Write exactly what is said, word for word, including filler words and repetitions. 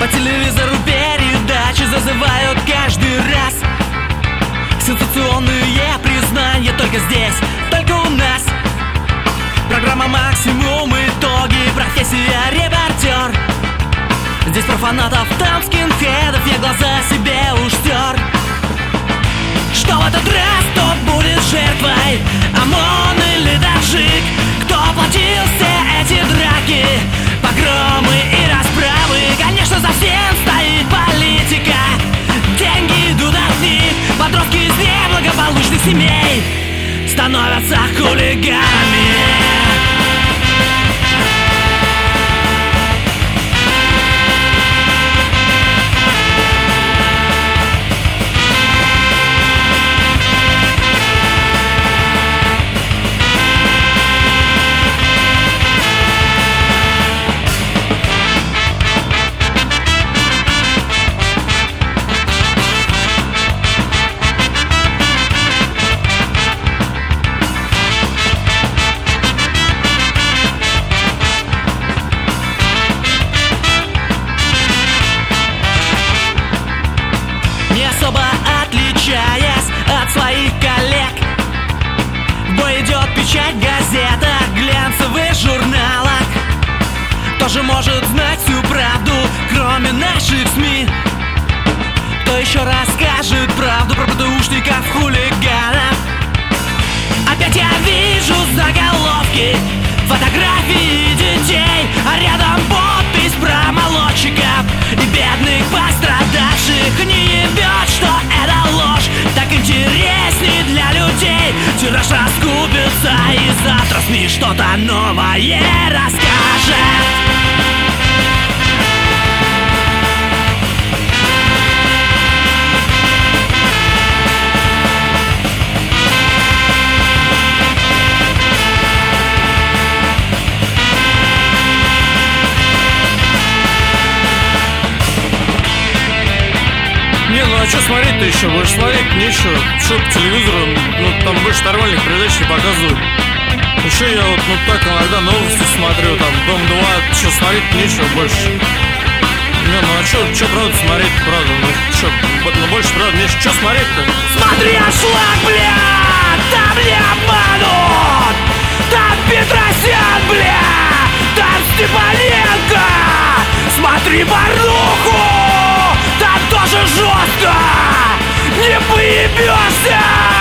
телевизору передачи зазывают каждый раз. Сенсационные признания только здесь, только у нас. Программа «Максимум», итоги, профессия репортер. Здесь про фанатов, там скинхедов, я глаза себе уж стер. Что в этот раз, кто будет жертвой, ОМОН или таджик? Кто платил все эти драки, погромы и расправы? Конечно, за всем стоит политика. Деньги идут от них, подростки из неблагополучных семей становятся хулиганами. Не особо отличаясь от своих коллег, в бой идет печать в газетах, глянцевых журналах. Тоже может знать всю правду, кроме наших СМИ. Кто еще расскажет правду про ПТУшников, хулиганов? Опять я вижу заголовки, фотографии детей, а рядом подпись про молодчиков и бедных пострадавших. Не ебет, что это ложь, так интересней для людей. Тираж раскупится, и завтра СМИ что-то новое расскажет. Не, ну а что смотреть-то еще? Будешь смотреть нечего. Что по телевизору, ну там больше нормальных передач не показывают. Еще я вот ну так иногда новости смотрю, там Дом-два, что смотреть нечего больше. Не, ну а что, что правда смотреть, правда? Ну что, ну больше правда нечего. Что смотреть-то? Смотри, аншлаг, бля! Там не обманут! Там Петросян, бля! Там Степаненко! Смотри порнуху! Там тоже жестко! Не поебешься!